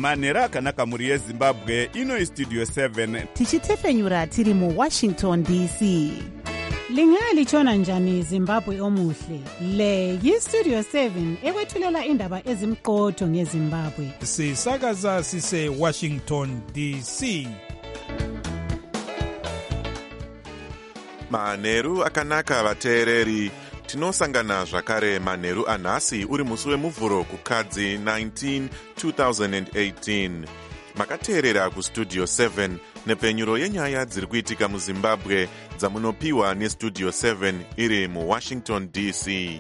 manheru akanaka mhuri yezimbabwe. Ino Studio 7 tichitefenyura tiri muWashington DC. Lingalitshona njani Zimbabwe omuhle? Le yiStudio 7 ekwethulela indaba ezimqotho ngeZimbabwe. Sisakaza sise Washington DC. Manheru akanaka vateereri. Tinosangana zvakare manheru anhasi uri musi wemuvhuro kukadzi 19 2018. Makateerera kuStudio 7 nepenyuro yenyaya dziri kuitika muZimbabwe dzamunopiwa neStudio 7 iri muWashington DC.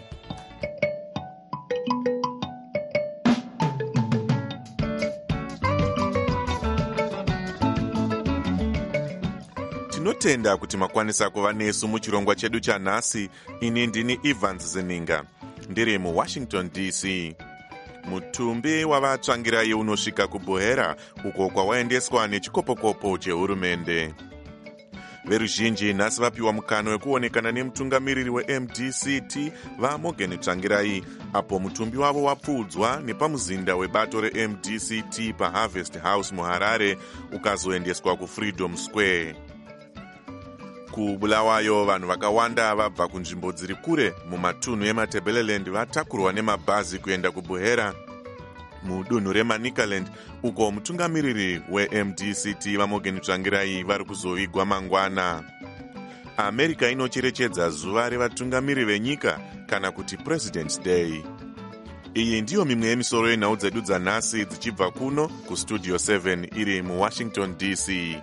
Tinotenda kuti makwanisa kuva nesu muchirongwa chedu chanhasi. Ini ndini Evans Zeninga ndiri muWashington DC. Mutumbi wavatsvangirai unosvika kuBohera uko kwawaendeswa nechikopokopo chehurumende. Veruzhinji nhasi vapiwa mukana wekuonekana nemutungamiriri weMDCT vaMorgan Tsvangirai apo mutumbi wavo wapfuudzwa nepamuzinda webato reMDCT paHarvest House muHarare ukazoendeswa kuFreedom Square. Kubulawayo vanhu vakawanda vabva kunzvimbo dziri kure mumatunhu eMatabeleland vatakurwa nemabhazi kuenda kuBohera mudunhu reManicaland uko mutungamiriri weMDCT vaMorgan Tsvangirai vari kuzovigwa mangwana. America inocherechedza zuva revatungamiri venyika kana kuti President's Day. Iyi ndiyo mimwe yemisoro yenhau dzedu dzanhasi dzichibva kuno kuStudio 7 iri muWashington DC.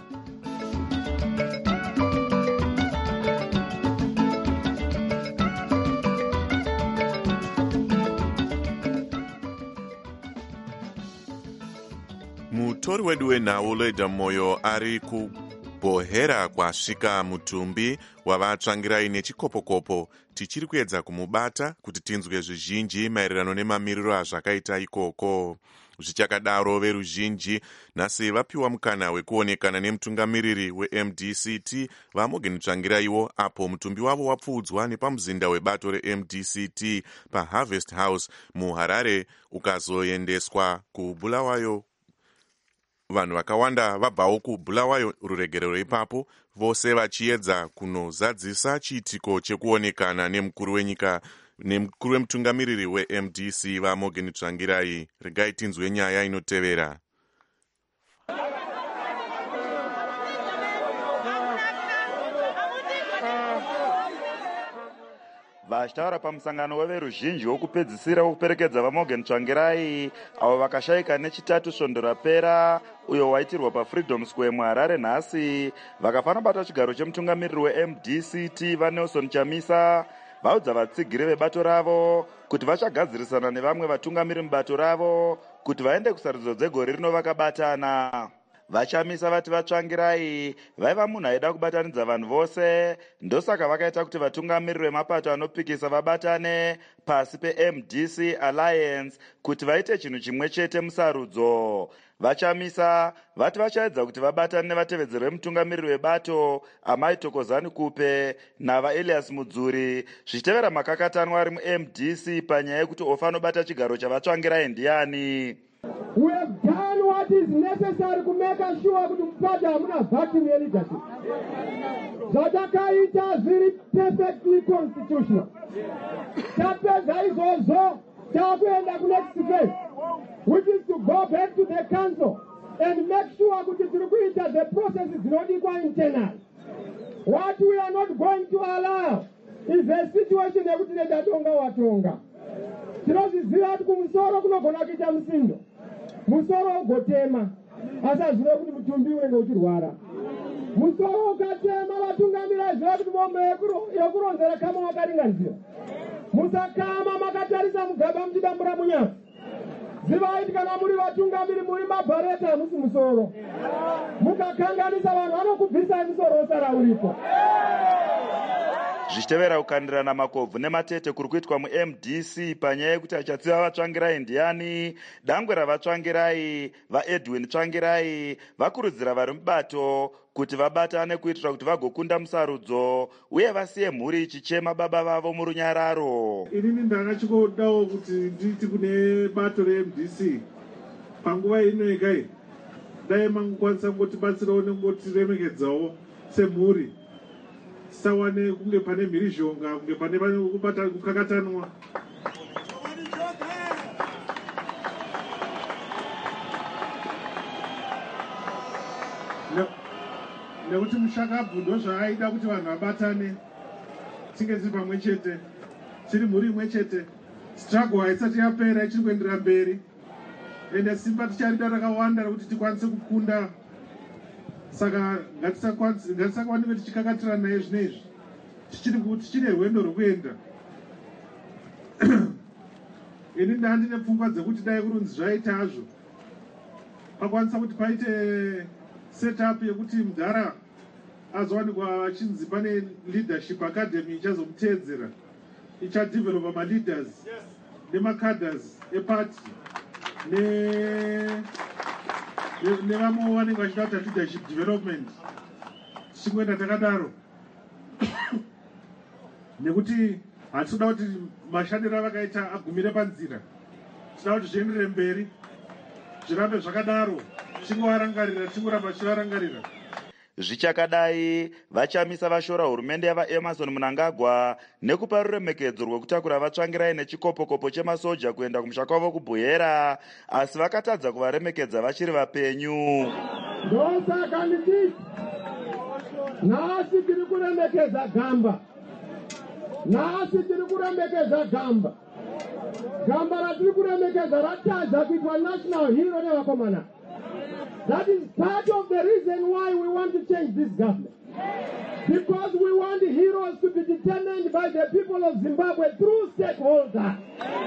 Mutori wedu wenhau Leda Moyo ari kuBohera kwasvika mutumbi wavatsvangirai nechikopokopo. Tichiri kuedza kumubata kuti tinzwe zvizhinji maererano nemamiriro azvakaita ikoko. Zvichakadaro veruzhinji nhasi vapiwa mukana wekuonekana nemutungamiriri weMDCT vaMorgan Tsvangiraiwo apo mutumbi wavo wapfuudzwa nepamuzinda webato reMDCT paHarvest House muHarare ukazoendeswa kuBulawayo. Vanhu vakawanda vabvawo kuBulawayo ruregerero ipapo, vose vachiedza kunozadzisa chiitiko chekuonekana nemukuru wenyika nemukuru wemutungamiriri weMDC vaMorgan Tsvangirai. Regai tinzwe nyaya inotevera. Vachitaura pamusangano weveruzhinji wokupedzisira wokuperekedza vaMorgan Tsvangirai avo vakashayika nechitatu svondo rapera uyo waitirwa paFreedom Square muHarare nhasi, vakafana bata chigaro chemutungamiriri weMDCT vaNelson Chamisa vaudza vatsigiri vebato ravo kuti vachagadzirisana nevamwe vatungamiri mubato ravo kuti vaende kusarudzo dzegore rino vakabatana. Vachamisa vati Vatsvangirai vaiva munhu aida kubatanidza vanhu vose, ndosaka vakaita kuti vatungamiriri vemapato anopikisa vabatane pasi peMDC Alliance kuti vaite chinhu chimwe chete musarudzo. Vachamisa vati vachaedza kuti vabatane nevatevedzeri vemutungamiriri webato Amai Thokozani Kupe navaElias Mudzuri zvichitevera makakatanwa ari muMDC panyaya yekuti ofanobata chigaro chavatsvangirai ndiani. We have done what is necessary to make sure kuti mupata hamuna vacuum leadership. Zvatakaita zviri perfectly constitutional. Tapedza izvozvo takuenda ku next phase, which is to go back to the council and make sure kuti tiri kuita the processes dzinodikwa internal. What we are not going to allow is a situation yekuti nedatonga watonga. Tinozviziva kuti kumusoro kunogona kuita musindo, musoro ugotema asi hazvive kuti mutumbi unenge uchirwara. Musoro ukatema vatungamiri hazvive kuti mombe yokuronzera kama wakaringanisira. Musakama makatarisa mugaba muchidambura munyasi. Zivaiti kana muri vatungamiri muri mabhareta hamusi musoro. Mukakanganisa vanhu vanokubvisai musoro osara uripo. Zvichitevera kukandirana makobvu nematete kuri kuitwa muMDC panyaya yekuti achatsiva Vatsvangirai ndiani, dangwe ravatsvangirai vaEdwin Tsvangirai vakurudzira vari mubato kuti vabatane kuitira kuti vagokunda musarudzo uye vasiye mhuri ichichema baba vavo murunyararo. Inini ndakachikodawo kuti nditi kune bato reMDC panguva ino yegai dai mangokwanisa kungotibatsirawo nengotiremekedzawo semhuri, tisawane kunge pane mhirizhonga, kunge pane kukakatanwa. Nekuti Mushakabvu ndozvaaida kuti vanhu vabatane, tinge tiri pamwe chete, tiri mhuri imwe chete. Struggle haisati yapera, ichiri kuendera mberi, ende simba ticharida rakawanda rokuti tikwanise kukunda. Saka ngatisakwanike tichikakatirana naye zvinezvi, tichine rwendo rwokuenda. Ini ndandine pfungwa dzekuti dai kurunzi zvaita hazvo pakwanisa kuti paite setup yekuti Mudhara azowanikwa achinzi pane leadership academy ichazomuteedzera, ichadevelopa maleaders nemacadres eparty nevamwe vanenge vachida kuita leadership development, tichingwenda takadaro. Nekuti hatitoda kuti mashandiro avakaita agumire panzira, tinoda kuti zvienderere mberi, zvirambe zvakadaro, tichingovarangarira, tichingoramba tichivarangarira. Zvichakadai, vachamisa vashora hurumende yavaEmerson Mnangagwa nekupa ruremekedzo rwekutakura vatsvangirai nechikopokopo chemasoja kuenda kumusha kwavo kubhuhera, asi vakatadza kuvaremekedza vachiri vapenyu. Ndosaka nditi nhasi tiri kuremekeza Gamba, nhasi tiri kuremekeza Gamba. Gamba ratiri kuremekeza ratadza kuitwa national hero nevakomana. That is part of the reason why we want to change this government. Because we want the heroes to be determined by the people of Zimbabwe through stakeholders.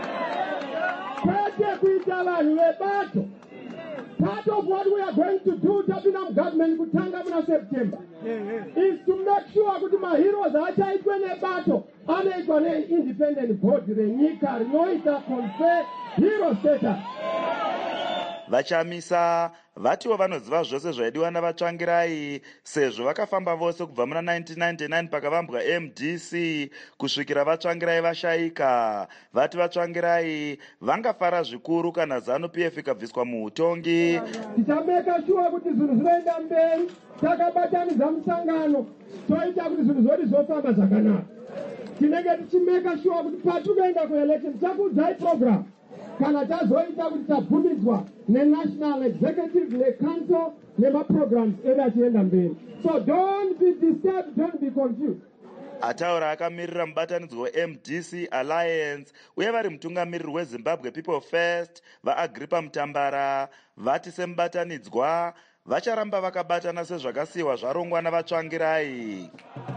Part of what we are going to do, Tabinam government, Kutanga in September, is to make sure that my heroes are taken a battle and an independent body, Renika, Noita, confer hero status. Vachamisa vatiwo vanoziva zvose zvaidiwa navatsvangirai, sezvo vakafamba vose kubva muna 1999 pakavambwa MDC kusvikira vatsvangirai vashayika. Vati vatsvangirai vangafara zvikuru kana ZANU-PF ikabviswa muutongi. Tichameka sure kuti zvinhu zvinoenda mberi, takabatanidza musangano, toita kuti zvinhu zvodi zvofamba zvakanaka. Tinenge tichimeka sure kuti patinoenda kuelection tichakudzai program kana tazoita kuti tabvumidzwa nenational executive necouncil nemaprograms edu achienda mberi. So don't be disturbed, don't be confused. Ataura akamirira mubatanidzwa weMDC Alliance uye vari mutungamiriri weZimbabwe People First vaAgripa Mutambara vati semubatanidzwa vacharamba vakabatana sezvakasiyiwa zvarongwa navatsvangirai.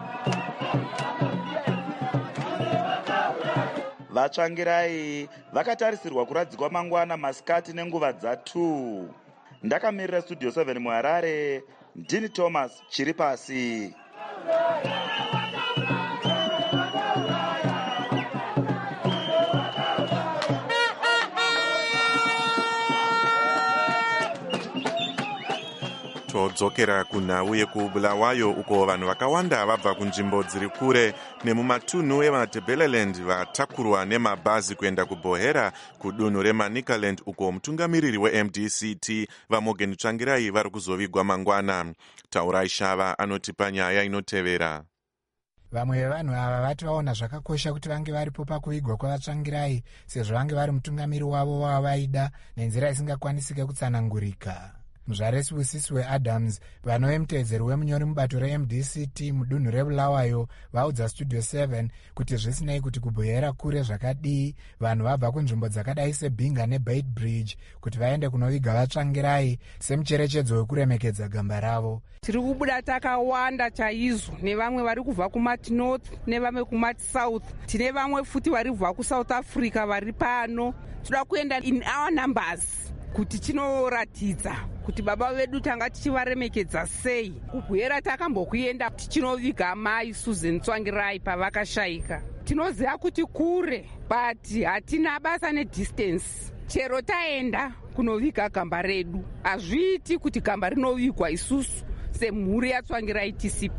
Vatsvangirai vakatarisirwa kuradzikwa mangwana masikati nenguva dza2. Ndakamirira Studio 7 muHarare, ndini Thomas Chiripasi. Todzokera kunhau yekubulawayo uko vanhu vakawanda vabva kunzvimbo dziri kure nemumatunhu evaTebeleland vatakurwa nemabhazi kuenda kubhohera kudunhu reManicaland uko mutungamiriri weMDCT vaMorgan Tsvangirai vari kuzovigwa mangwana. Taurai Shava anotipa nyaya inotevera. Vamwe vevanhu ava vati vaona zvakakosha kuti vange varipo pakuvigwa kwavatsvangirai sezvo vange vari mutungamiri wavo wavaida nenzira isingakwanisike kutsanangurika. Muzvaresi weAdams vanove muteedzeri wemunyori mubato reMDCT mudunhu rebulawayo vaudza Studio 7 kuti zvisinei kuti kubhuhera kure zvakadii, vanhu vabva kunzvimbo dzakadai seBinga neBeitbridge kuti vaende kunoviga vatsvangirai semucherechedzo wekuremekedza gamba ravo. Tiri kubuda takawanda chaizvo, nevamwe vari kubva kumati north nevamwe kumati south, tine vamwe futi vari kubva kuSouth Africa vari pano. Toda kuenda in our numbers kuti tinoratidza kuti baba vedu tanga tichivaremekedza sei. Kubhuhera takambokuenda tichinoviga mai Susan Tsvangirai pavakashayika. Tinoziva kuti kure, but hatina basa nedistance. Chero taenda kunoviga gamba redu, hazviiti kuti gamba rinovigwa isusu semhuri yaTsvangirai tisipo.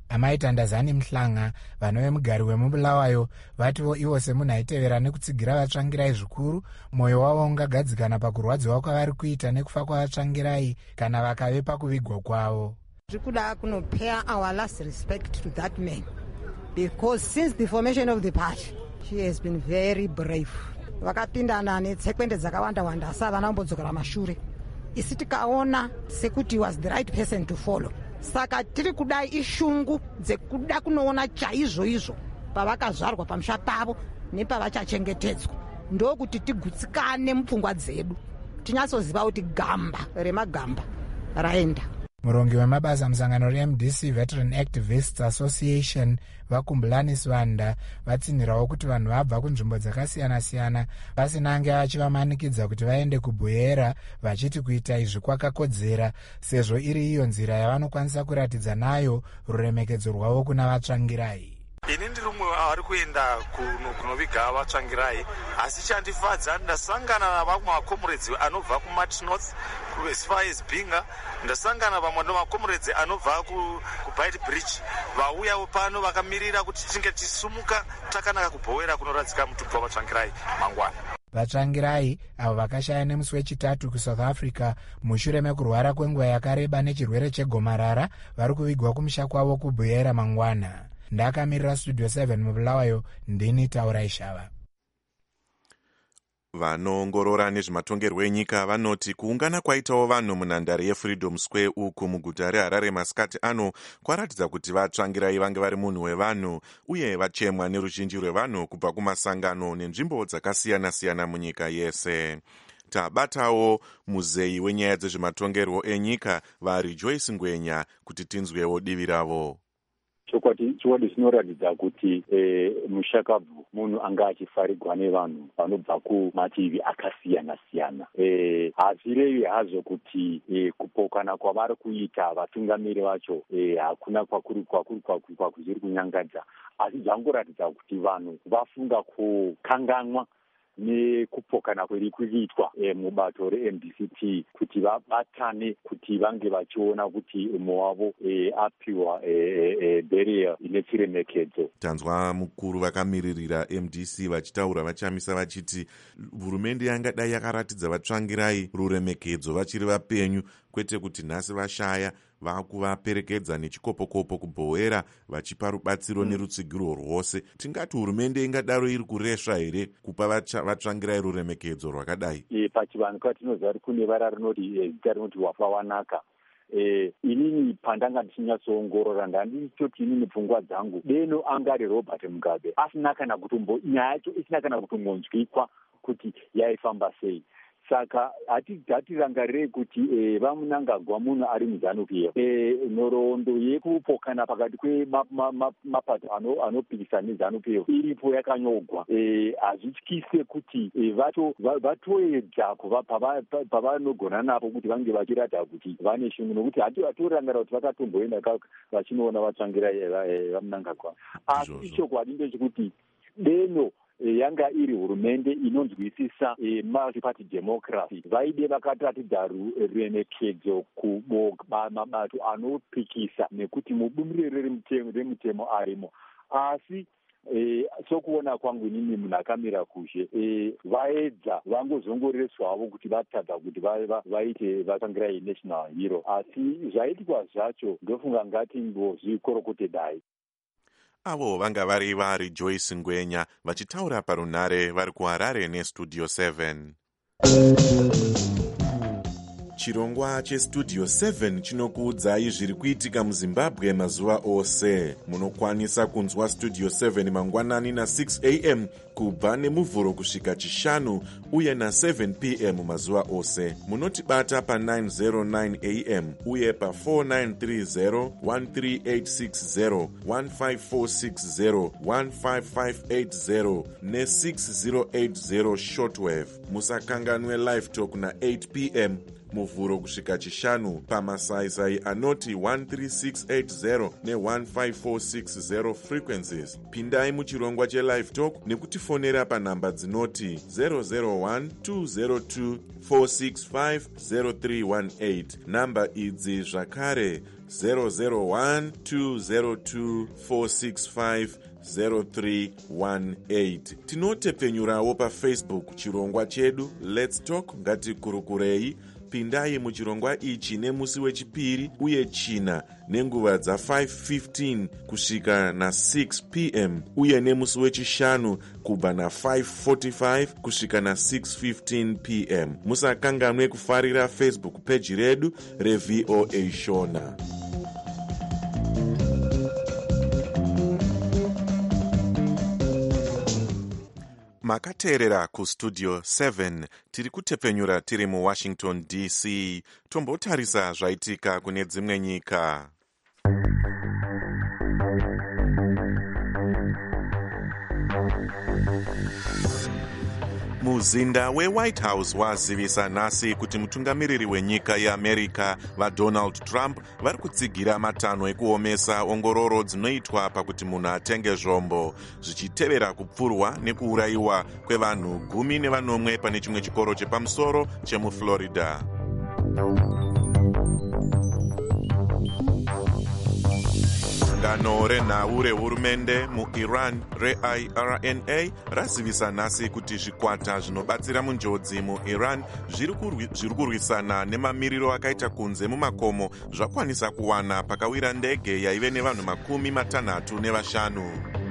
Amai Tandazani Mhlanga, vanhu vemugari wemubulawayo, vativo ivo semunhu aitevera nekutsigira vatsvangirai zvikuru, mwoyo wavo ungagadzikana pakurwadziwa kwavari kuita nekufa kwavatsvangirai kana vakave pakuvigwa kwavo. Tikuda kunopay our last respect to that man, because since the formation of the party she has been very brave. Vakapindana netsekwende dzakawanda-wanda asi havana kumbodzokera mashure. Isi tikaona sekuti was the right person to follow. Saka tiri kudai ishungu dzekuda kunoona chaizvo pavakazvarwa pamusha pavo nepavachachengetedzwa. Ndokuti tigutsikane mupfungwa dzedu, tinyatsoziva kuti gamba remagamba raenda. Murongi wemabasa musangano reMDC Veteran Activists Association Vakumbulani Swanda vatsinhirawo kuti vanhu vabva kunzvimbo dzakasiyana-siyana vasinange vachivamanikidza kuti vaende kubhuera, vachiti kuita izvi kwakakodzera sezvo iri iyo nzira yavanokwanisa kuratidza nayo ruremekedzo rwavo kuna vatsvangirai. Ini ndiri mumwe ari kuenda kunoviga vatsvangirai, asi chandifadza ndasangana navamwe makomuredzi anobva kuMarch North as far as Binga, ndasangana vamwe makomuredzi anobva kuBite Bridge, vauyawo pano vakamirira kuti tinge tisumuka takanaka kubhowera kunoradzika mutumbi wavatsvangirai mangwana. Vatsvangirai avo vakashaya nemusi wechitatu kuSouth Africa mushure mekurwara kwenguva yakareba nechirwere chegomarara vari kuvigwa kumusha kwavo kubhuira mangwana. Ndakamirira Studio 7 mubulawayo, ndini Taurai Shava. Vanoongorora nezvematongerwo enyika vanoti kuungana kwaitawo vanhu munhandare yeFreedom Square uku muguta reHarare masikati ano kwaratidza kuti vatsvangirai vange vari munhu wevanhu uye vachemwa neruzhinji rwevanhu kubva kumasangano nenzvimbo dzakasiyana-siyana munyika yese. Tabatawo muzeyi wenyaya dzezvematongerwo enyika vaRejoice Ngwenya kuti tinzwewo divi ravo. Chokwadi zvinoratidza kuti mushakabvu munhu anga achifarigwa nevanhu vanobva kumativi akasiyana-siyana. Hazvirevi hazvo kuti kupokana kwavari kuita vatungamiri vacho hakuna kwakuri kunyangadza, asi zvangoratidza kuti vanhu vafunga kukanganwa nekupokana kweri kuitwa mubato reMDCT kuti vabatane kuti vange vachiona kuti umwe wavo apiwa burial ine chiremekedzo. Tanzwa mukuru vakamiririra MDC vachitaura vachamisa vachiti hurumende yangadai yakaratidza vatsvangirai ruremekedzo vachiri vapenyu, kwete kuti nhasi vashaya vakuvaperekedza nechikopokopo kubhowera vachipa rubatsiro nerutsigiro rwose. Tingati hurumende ingadaro iri kuresva here kupa vatsvangirai ruremekedzo rwakadai? Pachivanhu kwatinoziva kuti kune vara zita rinoti wafa wanaka. Inini pandanga ndichinyatsoongorora ndanditoti inini pfungwa dzangu deno angari Robert Mugabe asina kana kutombo nyaya yacho isina kana kutombonzwikwa kuti yaifamba sei. Saka hatirangarirei kuti vamunangagwa munhu ari muZANU-PF. Nhoroondo yekupokana pakati kwemapato anopikisana neZANU-PF iripo yakanyogwa. Hazvityise kuti vatoedza kuva pavanogona napo kuti vange vachirata kuti vane shungu, nokuti hatirangarira kuti vakatomboenda vachinoona vatsvangirai vamunangagwa. Asi ichokwadi ndechekuti deno yanga iri hurumende inonzwisisa multi-party democracy vaide vakatatidza ruremekedzo kumabato anopikisa nekuti mubumbiro remutemo arimo. Asi sokuona kwangu inini munhu akamira kushe vaedza vangozongoreswavo kuti vatadza kuti vaite vatsvangirai national hero, asi zvaitwa zvacho ndofunga ngati ngozvikorokote. Avo vanga vari vaRejoice Ngwenya vachitaura parunhare vari kuHarare neStudio 7. Chirongwa cheStudio 7 chinokuudzai zviri kuitika muZimbabwe mazuva ose. Munokwanisa kunzwa Studio 7 mangwanani na6 am kubva nemuvhuro kusvika chishanu uye na7 pm mazuva ose. Munotibata pa909 am uye pa4930 13860 15460 15580 ne6080 shortwave. Musakanganwe live talk na8 pm muvhuro kusvika chishanu pamasaisai anoti 13680 ne15460 frequencies. Pindai muchirongwa chelive talk nekutifonera panhamba dzinoti 001 202 465 0318. Namba idzi zvakare 001 202 465 0318. Tinotepfenyurawo paFacebook chirongwa chedu Let's Talk ngatikurukurei. Pindai muchirongwa ichi nemusi wechipiri uye china nenguva dza5:15 kusvika na6 p.m. uye nemusi wechishanu kubva na5:45 kusvika na6:15 p.m. musakanganwe kufarira Facebook page redu reVOA Shona. Makateerera kustudio 7 tiri kutepfenyura tiri muWashington DC. Tombotarisa zvaitika kune dzimwe nyika. Muzinda weWhite House wazivisa nhasi kuti mutungamiriri wenyika yeAmerica vaDonald Trump vari kutsigira matanho ekuomesa ongororo dzinoitwa pakuti munhu atenge zvombo, zvichitevera kupfurwa nekuurayiwa kwevanhu 14 pane chimwe chikoro chepamusoro chemuFlorida. Gano renhau rehurumende muIran reIRNA razivisa nhasi kuti zvikwata zvinobatsira munjodzi muIran zviri kurwisana nemamiriro akaita kunze mumakomo zvakwanisa kuwana pakawira ndege yaive nevanhu 65.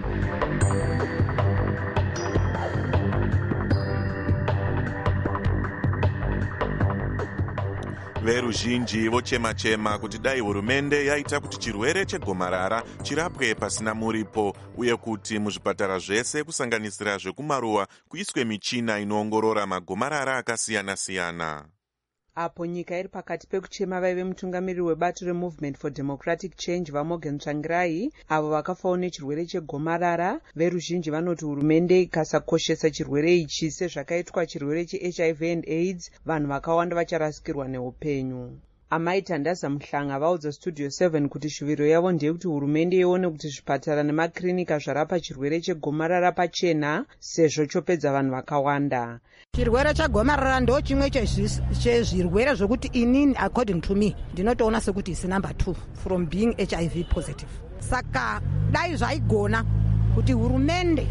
Veruzhinji vochema-chema kuti dai hurumende yaita kuti chirwere chegomarara chirapwe pasina muripo uye kuti muzvipatara zvese kusanganisira zvekumaruwa kuiswe michina inoongorora magomarara akasiyana-siyana. Apo nyika iri pakati pekuchema vaive mutungamiriri webato reMovement for Democratic Change vaMorgan Tsvangirai avo vakafawo nechirwere chegomarara, veruzhinji vanoti hurumende ikasakoshesa chirwere ichi sezvakaitwa chirwere cheHIV and AIDS, vanhu vakawanda vacharasikirwa neupenyu. Amai Tandaza Muhlanga vaudza Studio 7 kuti shuviro yavo ndeyekuti hurumende ione kuti zvipatara nemakirinika zvarapa chirwere chegomarara pachena sezvo chopedza vanhu vakawanda. Chirwere chegomarara ndo chimwe chezvirwere zvokuti inini according to me ndinotoona sekuti isi number 2 from being HIV positive. Saka dai zvaigona kuti hurumende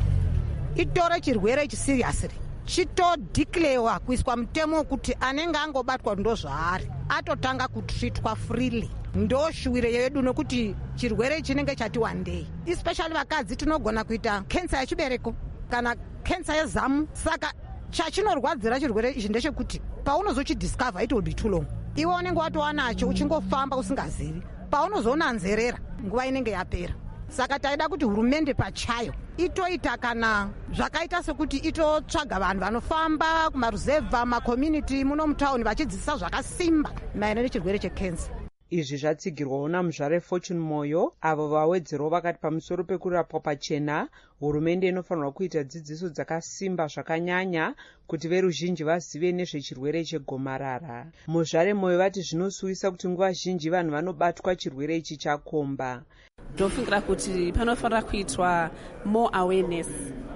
itore chirwere ichi seriously, chitodeclarewa kuiswa mutemo wekuti anenge angobatwa ndo zvaari atotanga kutreatwa freely. Ndo shuwiro yedu nokuti chirwere chinenge chati wandei, especially vakadzi tinogona kuita cancer yechibereko kana cancer yezamu. Saka chachinorwadzira chirwere ichi ndechekuti paunozochidiscover it will be too long. Iwe unenge watowanacho uchingofamba usingazivi, paunozoona nzerera nguva inenge yapera. Saka taida kuti hurumende pachayo itoita kana zvakaita sekuti itotsvaga vanhu vanofamba kumaruzevha makommunity muno mutauni vachidzidzisa zvakasimba maererano nechirwere chekensa. Izvi zvatsigirwawo naMuzvare Fortune Moyo avo vawedzerawo vakati pamusoro pekurapwa pachena hurumende inofanirwa kuita dzidziso dzakasimba zvakanyanya kuti veruzhinji vazive nezvechirwere chegomarara. Muzvare Moyo vati zvinosuwisa kuti nguva zhinji vanhu vanobatwa chirwere ichi chakomba. Ndofungira kuti panofanira kuitwa more awareness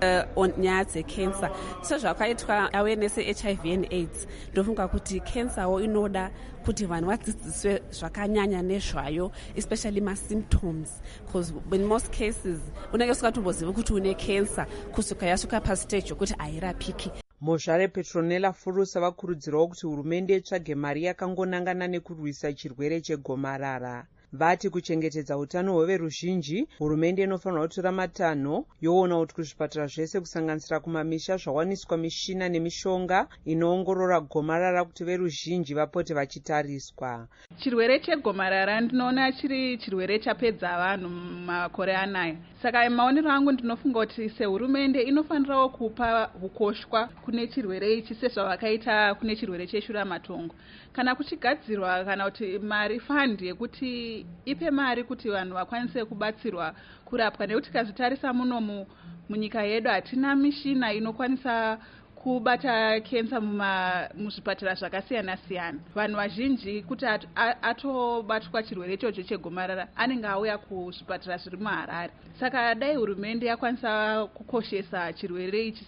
on nyaya dzekensa sezvakaitwa awareness HIV and AIDS. Ndofunga kuti kensawo inoda kuti vanhu vadzidziswe zvakanyanya nezvayo, especially ma-symptoms, because in most cases unenge usingatombozivi kuti une kensa kusvika yasvika pastage yokuti hairapiki. Muzvare Petronella Furusa vakurudzirawo kuti hurumende itsvage mari yakangonangana nekurwisa chirwere chegomarara. Vati kuchengetedza utano hweveruzhinji, hurumende inofanirwa kutora matanho yoona kuti kuzvipatara zvese kusanganisira kumamisha zvawaniswa mishina nemishonga inoongorora gomarara kuti veruzhinji vapote vachitariswa. Chirwere chegomarara ndinoona chiri chirwere chapedza vanhu makore anaya. Saka maonero angu ndinofunga kuti sehurumende inofanirawo kupa ukoshwa kune chirwere ichi sezvavakaita kune chirwere cheshuramatongo. Kana kuchigadzirwa kana kuti mari fund yekuti ipe mari kuti vanhu vakwanise kubatsirwa kurapwa, nekuti kazvitarisa muno munyika yedu hatina mishina inokwanisa kubata kensa muzvipatara zvakasiyana-siyana. Vanhu vazhinji kuti atobatwa chirwere ichocho chegomarara anenge auya kuzvipatara zviri muHarare. Saka dai hurumende yakwanisa kukoshesa chirwere ichi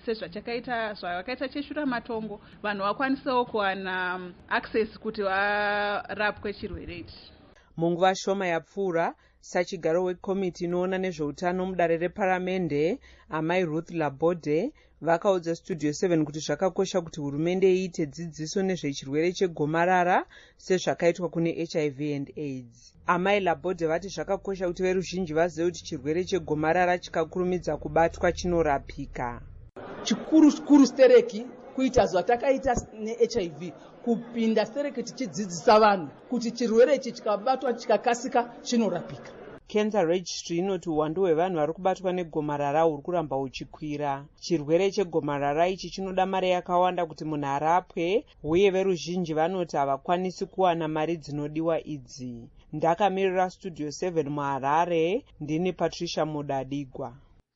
zvakaita cheshuramatongo, vanhu vakwanisewo kuwana access kuti varapwe chirwere ichi. munguva shoma yapfuura, sachigaro wekomiti inoona nezveutano mudare reparamende, amai Ruth Laborde vakaudza Studio 7 kuti zvakakosha kuti hurumende iite dzidziso nezvechirwere chegomarara sezvakaitwa kune HIV and AIDS. Amai Laborde vati zvakakosha kuti veruzhinji vazive kuti chirwere chegomarara chikakurumidza kubatwa chinorapika. Chikuru stereki kuita zvatakaita neHIV, kupinda stereki tichidzidzisa vanhu kuti chirwere ichi chikabatwa chikakasika chinorapika. Cancer Registry inoti uwandu hwevanhu vari kubatwa negomarara huri kuramba huchikwira. Chirwere chegomarara ichi chinoda mari yakawanda kuti munhu arapwe, uye veruzhinji vanoti havakwanisi kuwana mari dzinodiwa idzi. Ndakamirira Studio 7 muHarare, ndini Patricia Mudadigwa.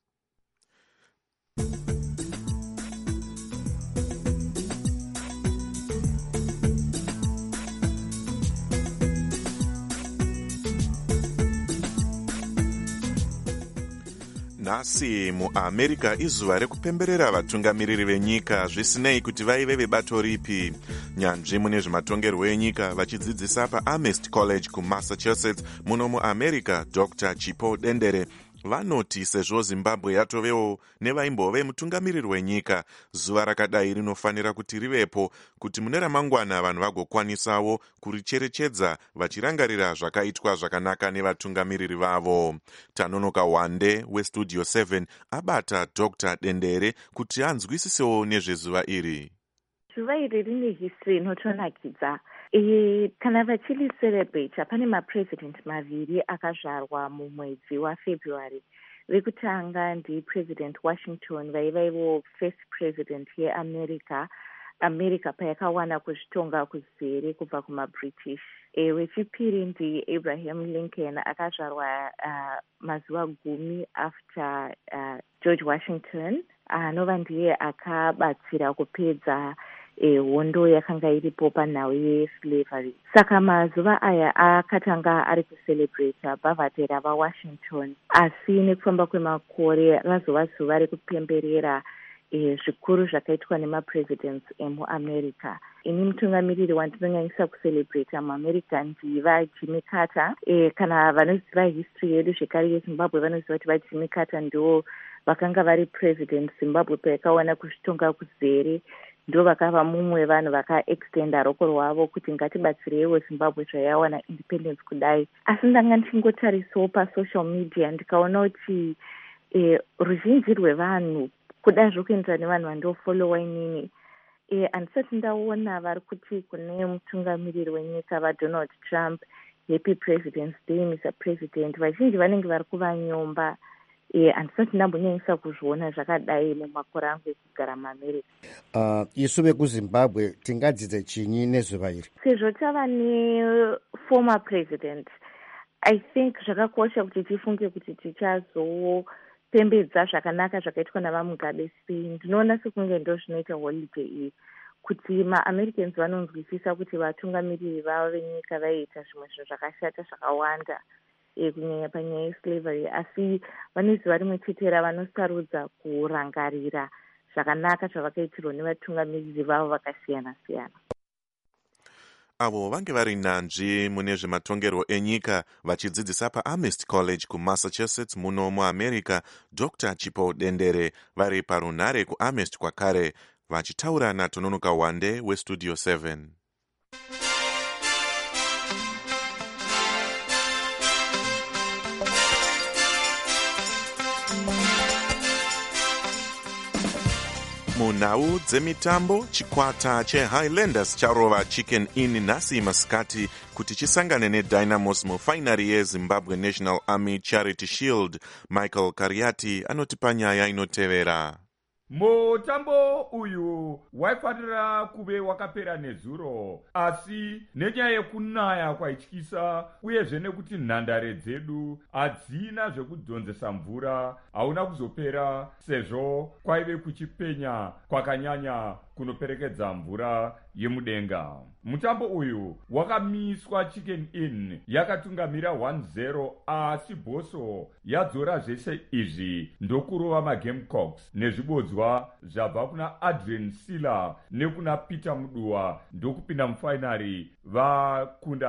Nhasi muAmerica izuva rekupemberera vatungamiriri venyika zvisinei kuti vaive vebato ripi. Nyanzvi mune zvematongerwo enyika vachidzidzisa paAmherst College kuMassachusetts muno muAmerica, Dr. Chipo Dendere vanoti sezvo Zimbabwe yatovewo nevaimbove mutungamiriri wenyika, zuva rakadai rinofanira kuti rivepo kuti mune ramangwana vanhu vagokwanisawo kuricherechedza vachirangarira zvakaitwa zvakanaka nevatungamiriri vavo. Tanonoka Wande weStudio 7 abata Dr. Dendere kuti anzwisisewo nezvezuva iri. Zuva iri rine history inotonakidza. Kana vachili celebrate pane mapresident maviri akazvarwa mumwedzi waFebruary. Vekutanga ndiPresident Washington vaivaivo first president yeAmerica, America payakawana kuzvitonga kuzere kubva kumaBritish. Wechipiri ndiAbraham Lincoln akazvarwa mazuva 10 after George Washington, anova ndiye akabatsira kupedza hondo yakanga iripo panhau yeslavery. Saka mazuva aya akatanga ari kucelebrata bhavhadhe vaWashington, asi nekufamba kwemakore razova zuva rekupemberera zvikuru zvakaitwa nemapresidents emuAmerica. Ini mutungamiriri wandinonyanyisa kucelebrata muAmerica ndiva Jimmy Carter. Kana vanoziva history yedu zvekare yeZimbabwe vanoziva kuti Jimmy Carter ndo vakanga vari president Zimbabwe payakawana kuzvitonga kuzere. Ndo vakava mumwe vanhu vakaextenda roko rwavo kuti ngatibatsireiwo Zimbabwe zvayawana independence kudai. Asi ndanga ndichingotarisiwo pasocial media ndikaona kuti ruzhinji rwevanhu kuda zvokuenderana nevanhu vandofolowa inini, handisati ndaona vari kuti kune mutungamiriri wenyika vaDonald Trump, happy President's Day Mr. President, vazhinji vanenge vari kuvanyomba. Handisati ndambonyanyisa kuzviona zvakadai mumakore angu ekugara muAmerica. Isu vekuZimbabwe tingadzidze chinyi nezuva iri? Sezvo tava neformer president, I think zvakakosha kuti tifunge kuti tichazopembedza zvakanaka zvakaitwa navaMugabe Spain. Ndinoona sekunge ndo zvinoita holiday iyi, kuti maAmericans vanonzwisisa kuti vatungamiriri vavo venyika vaiita zvimwe zvinhu zvakashata zvakawanda kunyanya panyaya yeslavery, asi vanoziva rimwe chete ravanosarudza kurangarira zvakanaka zvavakaitirwa nevatungamiriri vavo vakasiyana siyana. Avo vange vari nyanzvi mune zvematongerwo enyika vachidzidzisa paAmherst College kuMassachusetts muno muAmerica, Dr. Chipo Dendere vari parunhare kuAmherst kwakare, vachitaura naTononoka Wande weStudio 7. Munhau dzemitambo, chikwata cheHighlanders charova Chicken Inn nhasi masikati kuti chisangane neDynamos mufainari yeZimbabwe National Army Charity Shield. Michael Kariati anotipa nyaya inotevera. Mutambo uyu waifanira kuve wakapera nezuro, asi nenyaya yekunaya kwaityisa uyezve nekuti nhandare dzedu hadzina zvekudzonzesa mvura, hauna kuzopera sezvo kwaive kuchipenya kwakanyanya kunoperekedza mvura yemudenga. Mutambo uyu wakamiswa Chicken Inn yakatungamira 1-0, asi Boso yadzora zvese izvi ndokurova maGamecocks nezvibodzwa zvabva kuna Adrian Sila nekuna Peter Muduwa ndokupinda mufainari vakunda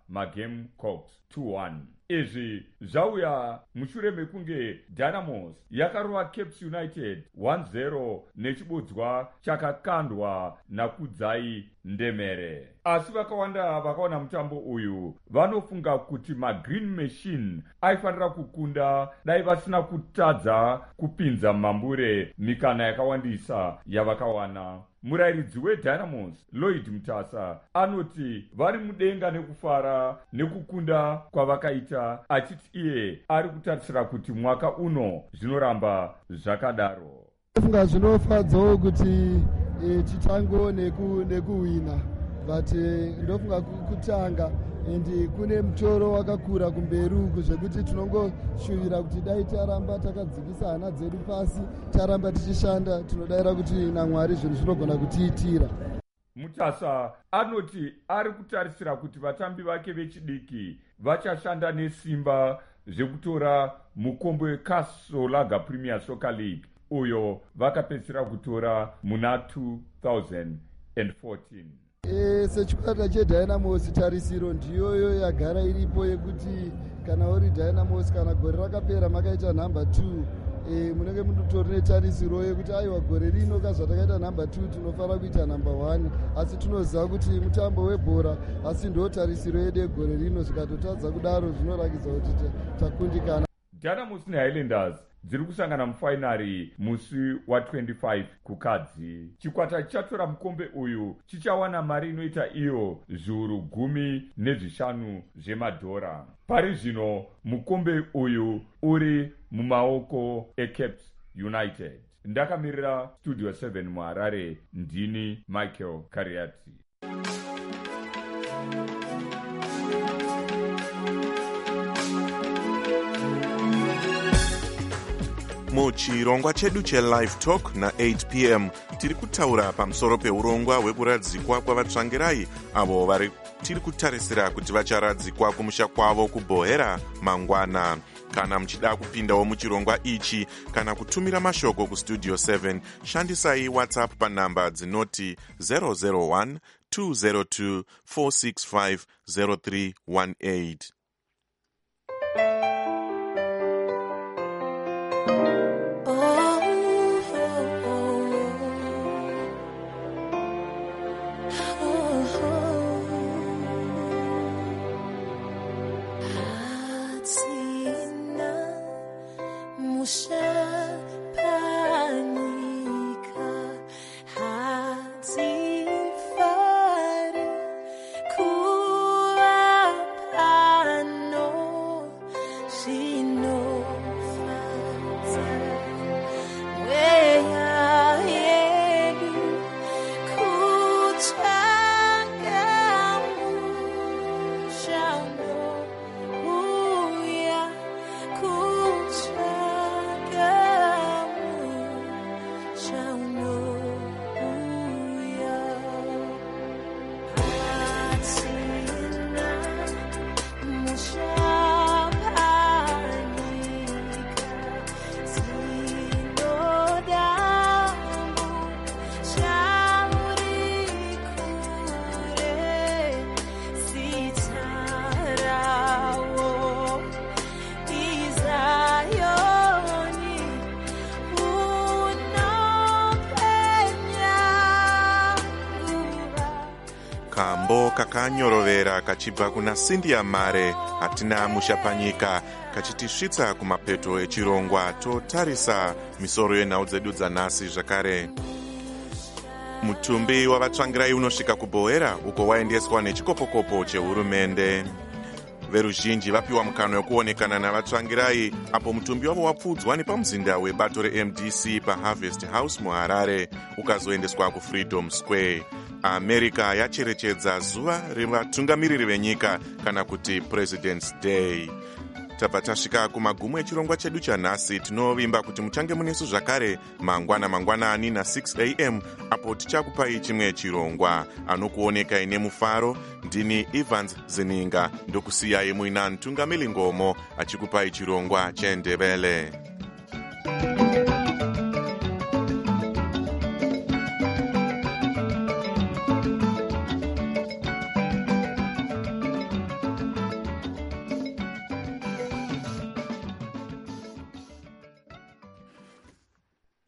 magame cox 2-1. Izvi zvauya mushure mekunge Dynamos yakarova Cape United 1-0 nechibodzwa chakakandwa naKudzai Ndemere. Asi vakawanda vakaona mutambo uyu vanofunga kuti maGreen Machine aifanira kukunda dai vasina kutadza kupinza mambure mikana yakawandisa yavakawana. Murairidzi weDynamos Lloyd Mutasa anoti vari mudenga nekufara nekukunda kwavakaita, achiti iye ari kutarisira kuti mwaka uno zvinoramba zvakadaro. Funga zvinofadzawo kuti titango nekuwina, but ndofunga kutanga endi kune mutoro wakakura kumberi uku zvekuti tinongoshuvira kuti dai taramba takadzikisa hana dzedu pasi, taramba tichishanda, tinodayira kuti naMwari zvinhu zvinogona kutiitira. Mutasa anoti ari kutarisira kuti vatambi vake vechidiki vachashanda nesimba zvekutora mukombe weCastle Lager Premier Soccer League uyo vakapedzisira kutora muna 2014. Sechikwata cheDynamos tarisiro ndiyoyo yagara iripo yekuti kana uri Dynamos kana gore rakapera makaita number 2 munenge munotori netarisiro yekuti aiwa gore rino kazvatakaita number 2 tinofanira kuita number 1, asi tinoziva kuti mutambo webhora, asi ndo tarisiro yedu yegore rino. Zvikatotadza kudaro zvinorakidza kuti takundikana. Dynamos neHighlanders dziri kusangana mufainari musi wa25 kukadzi. Chikwata chichatora mukombe uyu chichawana mari inoita iyo zviuru 15 zvemadhora. Pari zvino mukombe uyu uri mumaoko eCape United. Ndakamirira Studio 7 muHarare, ndini Michael Kariati. Muchirongwa chedu cheLive Talk na8 p.m. tiri kutaura pamusoro peurongwa hwekuradzikwa kwavatsvangirai avo tiri kutarisira kuti vacharadzikwa kumusha kwavo kuBohera mangwana. Kana muchida kupindawo muchirongwa ichi kana kutumira mashoko kuStudio 7, shandisai WhatsApp panhamba dzinoti 001 202 465 0318. Kambo kakanyorovera kachibva kuna Cynthia Mare hatina musha panyika kachitisvitsa kumapeto echirongwa totarisa misoro yenhau dzedu dzanhasi zvakare. Mutumbi wavatsvangirai unosvika kuBohera uko waendeswa nechikopokopo chehurumende. Veruzhinji vapiwa mukana wekuonekana navatsvangirai apo mutumbi wavo wapfudzwa nepamuzinda webato reMDC paHarvest House muHarare ukazoendeswa kuFreedom Square. America yacherechedza zuva revatungamiriri venyika kana kuti President's Day. Tabva tasvika kumagumo echirongwa chedu chanhasi. Tinovimba kuti muchange munesu zvakare mangwanani na6 am apo tichakupai chimwe chirongwa. Anokuonekai nemufaro ndini Evans Zininga, ndokusiyai muina Ntungamili Ngomo achikupai chirongwa cheNdebele.